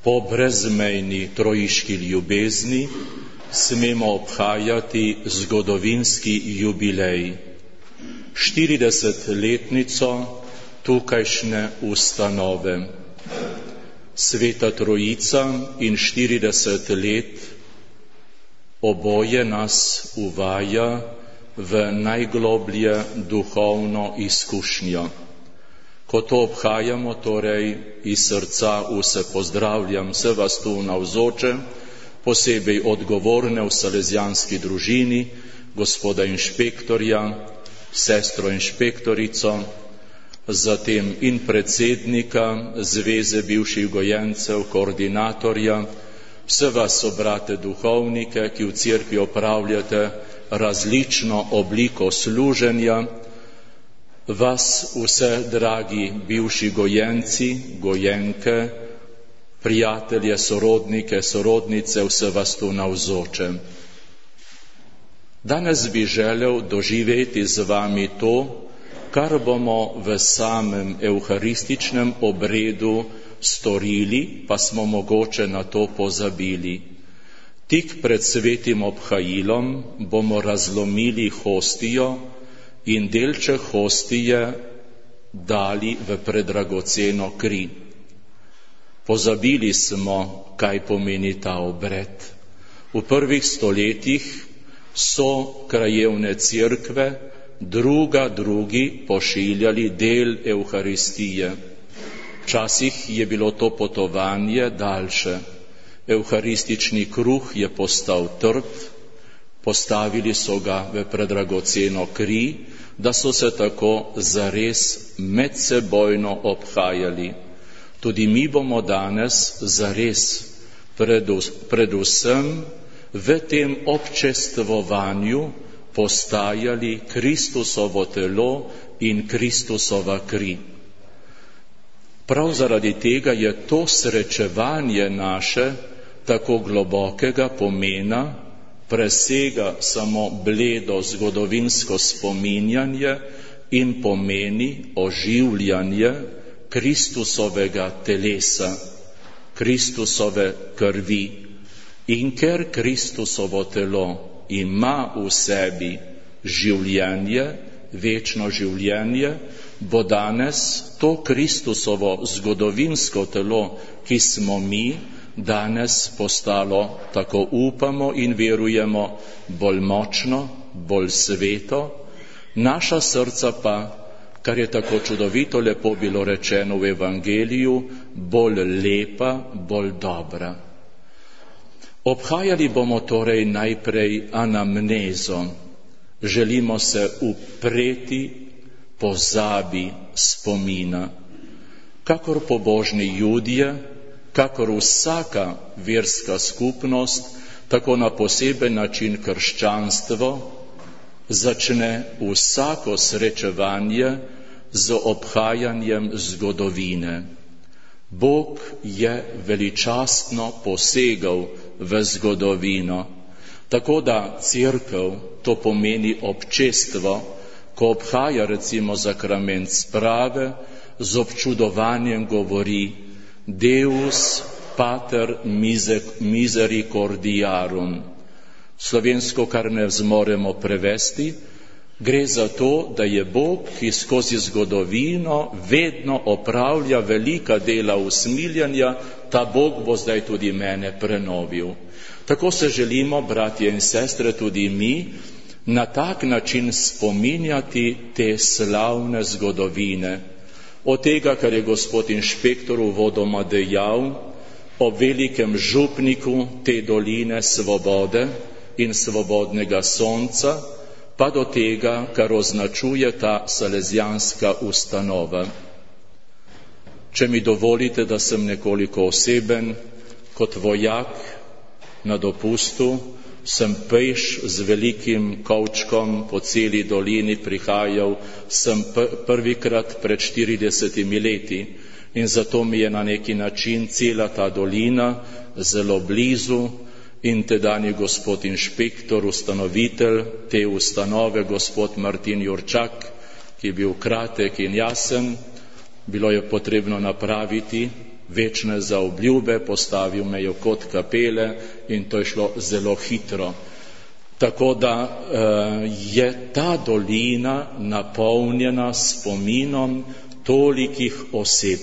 Po brezmejni trojiški ljubezni smemo obhajati zgodovinski jubilej, 40-letnico tukajšnje ustanove. Sveta Trojica in 40 let, oboje nas uvaja v najgloblje duhovno izkušnjo. Ko to obhajamo, torej iz srca vse pozdravljam, vse vas tu navzoče, posebej odgovorne v salezijanski družini, gospoda inšpektorja, sestro inšpektorico, zatem in predsednika Zveze bivših gojencev, koordinatorja, vse vas, brate duhovnike, ki v cerkvi opravljate različno obliko služenja, vas vse, dragi bivši gojenci, gojenke, prijatelje, sorodnike, sorodnice, vse vas tu navzoče. Danes bi želel doživeti z vami to, kar bomo v samem evharističnem obredu storili, pa smo mogoče na to pozabili. Tik pred svetim obhajilom bomo razlomili hostijo in delček hostije dali v predragoceno kri. Pozabili smo, kaj pomeni ta obred. V prvih stoletjih so krajevne cerkve druga drugi pošiljali del Evharistije. Včasih je bilo to potovanje daljše. Evharistični kruh je postal trd, postavili so ga v predragoceno kri, da so se tako zares medsebojno obhajali. Tudi mi bomo danes zares predvsem v tem občestvovanju postajali Kristusovo telo in Kristusova kri. Prav zaradi tega je to srečevanje naše tako globokega pomena, presega samo bledo zgodovinsko spominjanje in pomeni oživljanje Kristusovega telesa, Kristusove krvi. In ker Kristusovo telo ima v sebi življenje, večno življenje, bo danes to Kristusovo zgodovinsko telo, ki smo mi, danes postalo, tako upamo in verujemo, bolj močno, bolj sveto, naša srca pa, kar je tako čudovito lepo bilo rečeno v Evangeliju, bolj lepa, bolj dobra. Obhajali bomo torej najprej anamnezo. Želimo se upreti pozabi spomina. Kakor pobožni Judje, kakor vsaka verska skupnost, tako na poseben način krščanstvo začne vsako srečevanje z obhajanjem zgodovine. Bog je veličastno posegal v zgodovino, tako da cerkev, to pomeni občestvo, ko obhaja recimo sakrament sprave, z občudovanjem govori Deus Pater Misericordiarum. Slovensko, kar ne zmoremo prevesti, gre za to, da je Bog, ki skozi zgodovino vedno opravlja velika dela usmiljanja, ta Bog bo zdaj tudi mene prenovil. Tako se želimo, bratje in sestre, tudi mi, na tak način spominjati te slavne zgodovine. Od tega, kar je gospod inšpektor uvodoma dejal, o velikem župniku te doline svobode in svobodnega sonca, pa do tega, kar označuje ta salezijanska ustanova. Če mi dovolite, da sem nekoliko oseben, kot vojak na dopustu, sem peš z velikim kovčkom po celi dolini prihajal, sem prvikrat pred 40 leti in zato mi je na neki način cela ta dolina zelo blizu in tedanji gospod inšpektor, ustanovitelj te ustanove, gospod Martin Jurčak, ki je bil kratek in jasen, bilo je potrebno napraviti večne zaobljube, postavil me je kot kapele in to je šlo zelo hitro. Tako da je ta dolina napolnjena spominom tolikih oseb.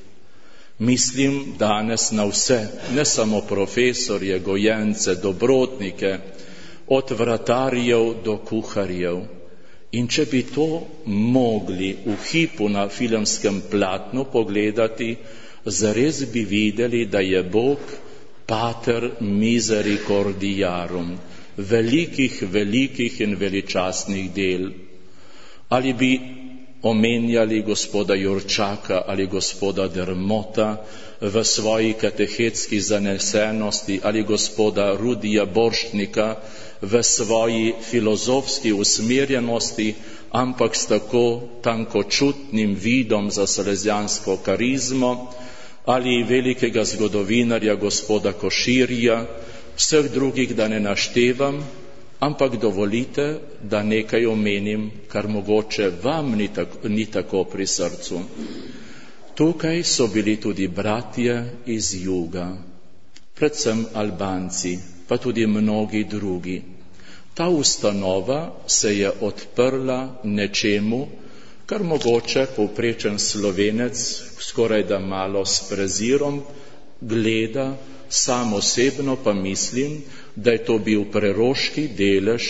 Mislim danes na vse, ne samo profesorje, gojence, dobrotnike, od vratarjev do kuharjev. In če bi to mogli v hipu na filmskem platnu pogledati, zares bi videli, da je Bog Pater misericordiarum, velikih in veličastnih del. Ali bi omenjali gospoda Jurčaka ali gospoda Dermota v svoji katehetski zanesenosti ali gospoda Rudija Borštnika v svoji filozofski usmerjenosti, ampak s tako tankočutnim vidom za salezijansko karizmo, ali velikega zgodovinarja gospoda Koširja, vseh drugih da ne naštevam, ampak dovolite, da nekaj omenim, kar mogoče vam ni tako pri srcu. Tukaj so bili tudi bratje iz juga, predvsem Albanci, pa tudi mnogi drugi. Ta ustanova se je odprla nečemu, kar mogoče povprečen Slovenec skoraj da malo s prezirom gleda, sam osebno pa mislim, da je to bil preroški delež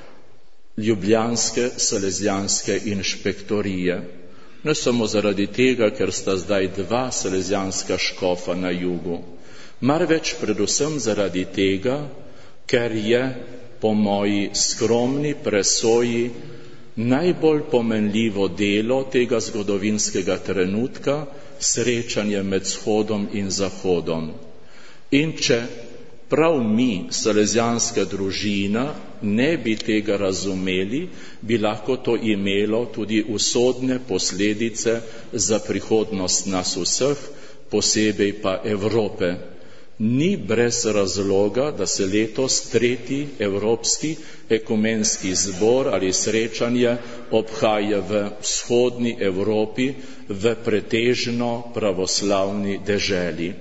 ljubljanske salezijanske inšpektorije. Ne samo zaradi tega, ker sta zdaj dva salezijanska škofa na jugu, marveč predvsem zaradi tega, ker je po moji skromni presoji najbolj pomenljivo delo tega zgodovinskega trenutka srečanje med vzhodom in zahodom. In če prav mi, salezijanska družina, ne bi tega razumeli, bi lahko to imelo tudi usodne posledice za prihodnost nas vseh, posebej pa Evrope. Ni brez razloga, da se letos 3. Evropski ekumenski zbor ali srečanje obhaja v vzhodni Evropi v pretežno pravoslavni deželi.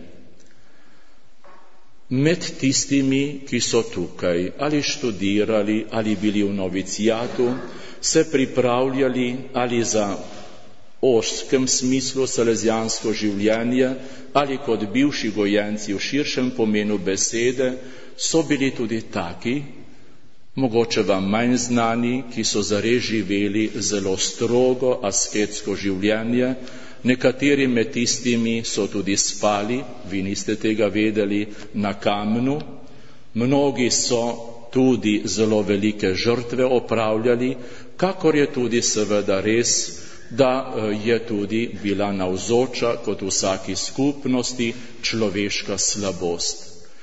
Med tistimi, ki so tukaj ali študirali ali bili v novicijatu, se pripravljali ali za ožskem smislu salezijansko življenje ali kot bivši gojenci v širšem pomenu besede, so bili tudi taki, mogoče vam manj znani, ki so zares živeli zelo strogo asketsko življenje. Nekateri med tistimi so tudi spali, vi niste tega vedeli, na kamnu. Mnogi so tudi zelo velike žrtve opravljali, kakor je tudi seveda res, da je tudi bila navzoča kot vsaki skupnosti človeška slabost.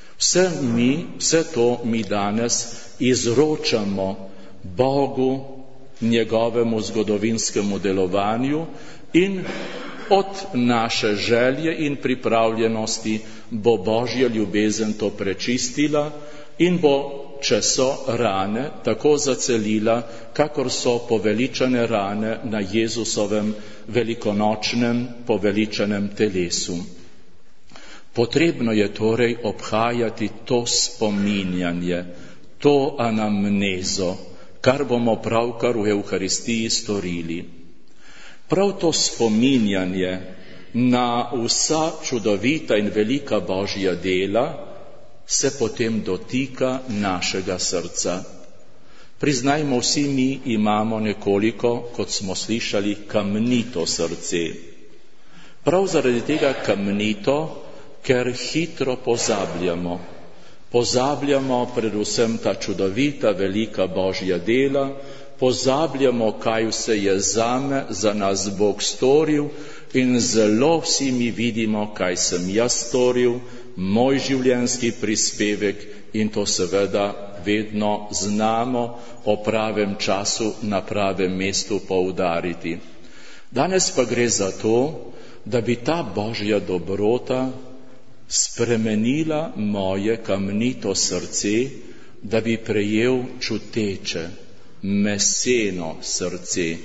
Vse to mi danes izročamo Bogu, njegovemu zgodovinskemu delovanju in od naše želje in pripravljenosti bo Božja ljubezen to prečistila in bo, če so rane, tako zacelila, kakor so poveličane rane na Jezusovem velikonočnem poveličanem telesu. Potrebno je torej obhajati to spominjanje, to anamnezo, kar bomo pravkar v Evharistiji storili. Prav to spominjanje na vsa čudovita in velika Božja dela se potem dotika našega srca. Priznajmo, vsi mi imamo nekoliko, kot smo slišali, kamnito srce. Prav zaradi tega kamnito, ker hitro pozabljamo. Pozabljamo predvsem ta čudovita, velika Božja dela, pozabljamo, kaj vse je zame, za nas Bog storil in zelo vsi mi vidimo, kaj sem jaz storil, moj življenjski prispevek in to seveda vedno znamo o pravem času na pravem mestu poudariti. Danes pa gre za to, da bi ta Božja dobrota spremenila moje kamnito srce, da bi prejel čuteče, meseno srce,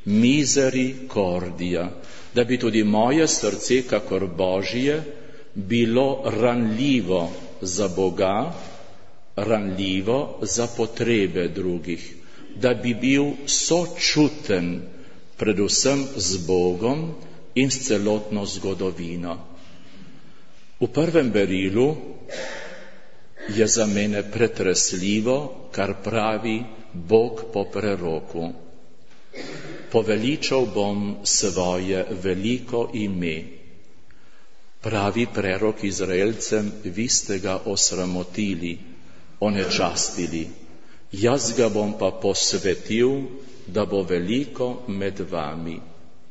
misericordia, da bi tudi moje srce, kakor Božje, bilo ranljivo za Boga, ranljivo za potrebe drugih, da bi bil sočuten predvsem z Bogom in s celotno zgodovino. V prvem berilu je za mene pretresljivo, kar pravi Bog po preroku. Poveličal bom svoje veliko ime. Pravi prerok Izraelcem, vi ste ga osramotili, onečastili. Jaz ga bom pa posvetil, da bo veliko med vami.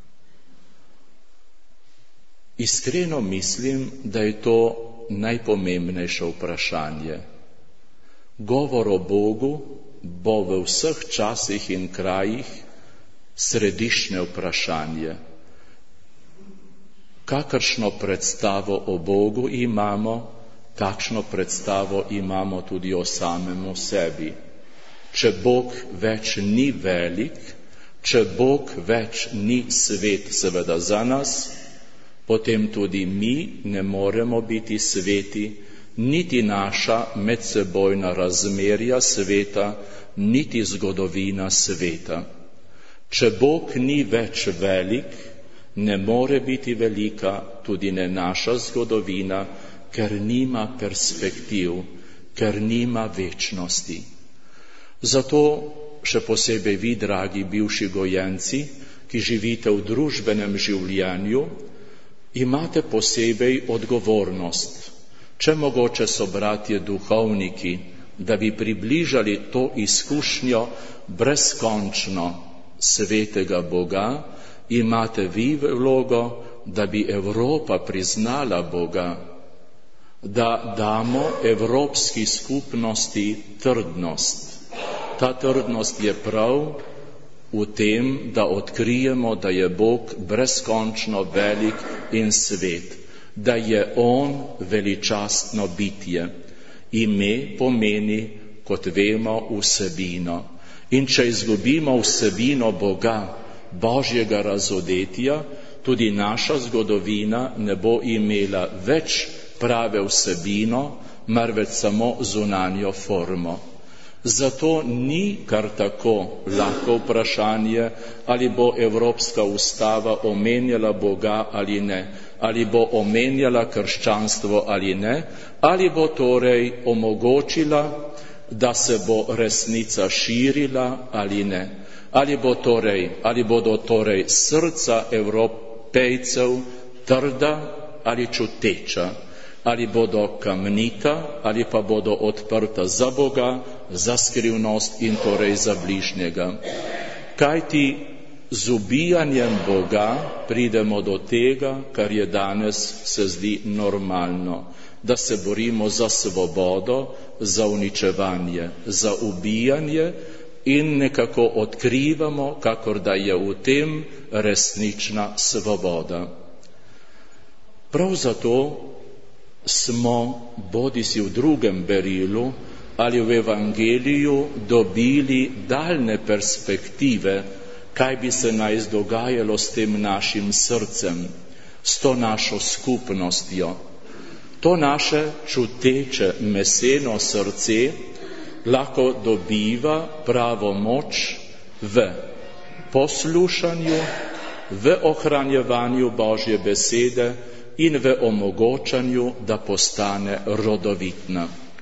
Iskreno mislim, da je to najpomembnejše vprašanje. Govor o Bogu bo v vseh časih in krajih središče vprašanje. Kakršno predstavo o Bogu imamo, takšno predstavo imamo tudi o samemu sebi. Če Bog več ni velik, če Bog več ni svet seveda za nas, potem tudi mi ne moremo biti sveti, niti naša medsebojna razmerja sveta, niti zgodovina sveta. Če Bog ni več velik, ne more biti velika tudi ne naša zgodovina, ker nima perspektiv, ker nima večnosti. Zato še posebej vi, dragi bivši gojenci, ki živite v družbenem življenju, imate posebej odgovornost. Če mogoče so bratje duhovniki, da bi približali to izkušnjo brezkončno svetega Boga, imate vi vlogo, da bi Evropa priznala Boga, da damo evropski skupnosti trdnost. Ta trdnost je prav v tem, da odkrijemo, da je Bog brezkončno velik in svet, da je On veličastno bitje. Ime pomeni, kot vemo, vsebino. In če izgubimo vsebino Boga, Božjega razodetja, tudi naša zgodovina ne bo imela več prave vsebino, marveč samo zunanjo formo. Zato ni kar tako lahko vprašanje, ali bo Evropska ustava omenjala Boga ali ne, ali bo omenjala krščanstvo ali ne, ali bo torej omogočila, da se bo resnica širila ali ne, ali bodo torej srca Evropejcev trda ali čuteča, ali bodo kamnita, ali pa bodo odprta za Boga, za skrivnost in torej za bližnjega. Kajti z ubijanjem Boga pridemo do tega, kar je danes se zdi normalno, da se borimo za svobodo, za uničevanje, za ubijanje in nekako odkrivamo, kakor da je v tem resnična svoboda. Prav zato smo bodisi v drugem berilu ali v evangeliju dobili daljne perspektive, kaj bi se naj dogajalo s tem našim srcem, s to našo skupnostjo. To naše čuteče meseno srce lahko dobiva pravo moč v poslušanju, v ohranjevanju Božje besede in v omogočanju, da postane rodovitna.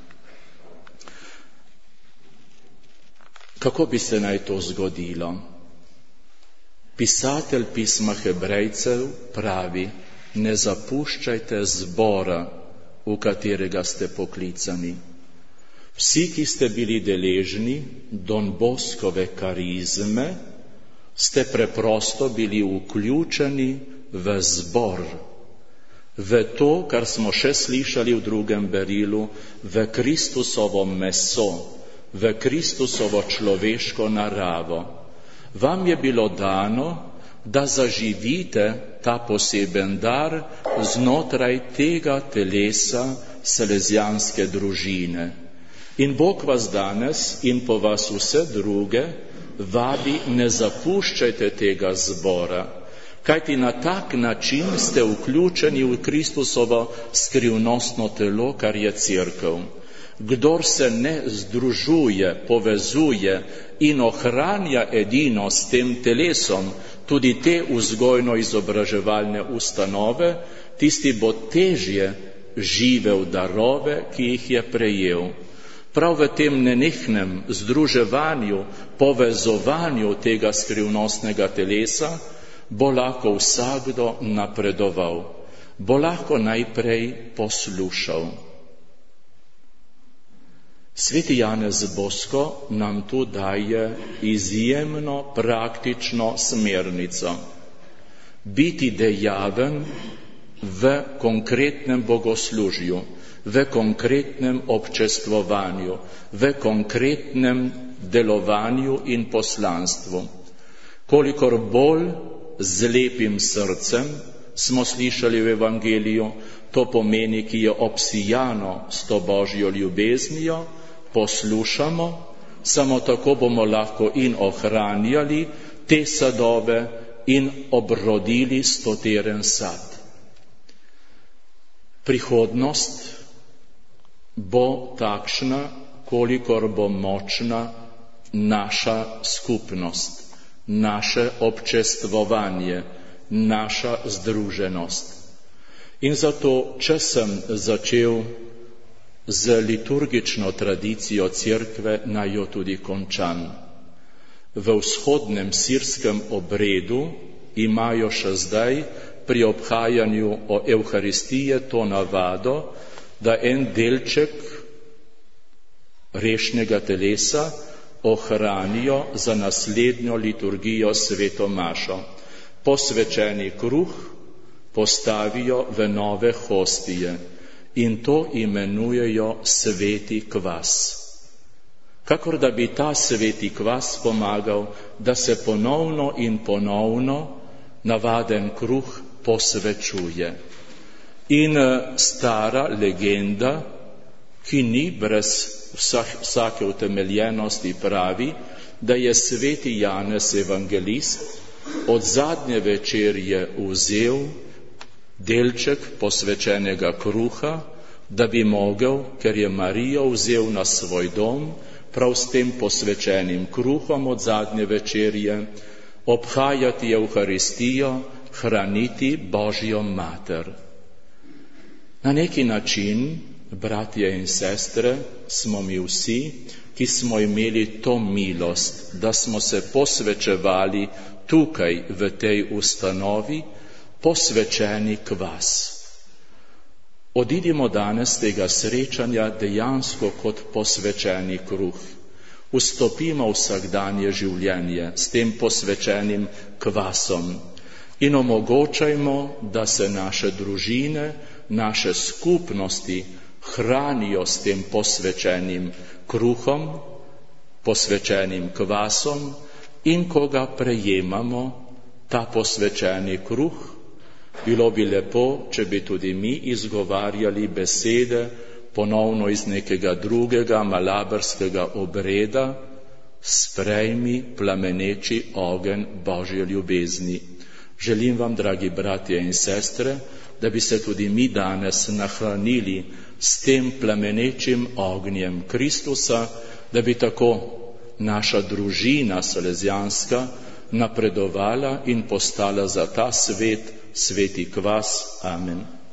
Kako bi se naj to zgodilo? Pisatelj pisma Hebrejcev pravi, ne zapuščajte zbora, v katerega ste poklicani. Vsi, ki ste bili deležni Don Boskove karizme, ste preprosto bili vključeni v zbor, v to, kar smo še slišali v drugem berilu, v Kristusovo meso, v Kristusovo človeško naravo. Vam je bilo dano, da zaživite ta poseben dar znotraj tega telesa salezijanske družine. In Bog vas danes in po vas vse druge vabi, ne zapuščajte tega zbora, kajti na tak način ste vključeni v Kristusovo skrivnostno telo, kar je Cerkev. Kdor se ne združuje, povezuje in ohranja edino s tem telesom, tudi te vzgojno-izobraževalne ustanove, tisti bo težje živel darove, ki jih je prejel. Prav v tem nenehnem združevanju, povezovanju tega skrivnostnega telesa bo lahko vsakdo napredoval, bo lahko najprej poslušal. Sveti Janez Bosko nam tu daje izjemno praktično smernico. Biti dejaven v konkretnem bogoslužju, v konkretnem občestvovanju, v konkretnem delovanju in poslanstvu. Kolikor bolj z lepim srcem, smo slišali v Evangeliju, to pomeni, ki je obsijano s to Božjo ljubeznijo, poslušamo, samo tako bomo lahko in ohranjali te sadove in obrodili stoteren sad. Prihodnost bo takšna, kolikor bo močna naša skupnost, naše občestvovanje, naša združenost. In zato, če sem začel z liturgično tradicijo Cerkve, naj jo tudi končam. V vzhodnem sirskem obredu imajo še zdaj pri obhajanju o Evharistije to navado, da en delček rešnega telesa ohranijo za naslednjo liturgijo sveto mašo. Posvečeni kruh postavijo v nove hostije in to imenujejo sveti kvas. Kakor da bi ta sveti kvas pomagal, da se ponovno in ponovno navaden kruh posvečuje. In stara legenda, ki ni brez vsake utemeljenosti, pravi, da je sveti Janez Evangelist od zadnje večerje vzel delček posvečenega kruha, da bi mogel, ker je Marijo vzel na svoj dom, prav s tem posvečenim kruhom od zadnje večerje, obhajati Evharistijo, hraniti Božjo mater. Na neki način, bratje in sestre, smo mi vsi, ki smo imeli to milost, da smo se posvečevali tukaj v tej ustanovi, posvečeni kvas. Odidimo danes tega srečanja dejansko kot posvečeni kruh. Vstopimo v vsakdanje življenje s tem posvečenim kvasom in omogočajmo, da se naše družine, naše skupnosti hranijo s tem posvečenim kruhom, posvečenim kvasom, in ko ga prejemamo, ta posvečeni kruh, bilo bi lepo, če bi tudi mi izgovarjali besede ponovno iz nekega drugega malabarskega obreda: sprejmi plameneči ogenj Božje ljubezni. Želim vam, dragi bratje in sestre, da bi se tudi mi danes nahranili s tem plamenečim ognjem Kristusa, da bi tako naša družina salezijanska napredovala in postala za ta svet sveti kvas. Amen.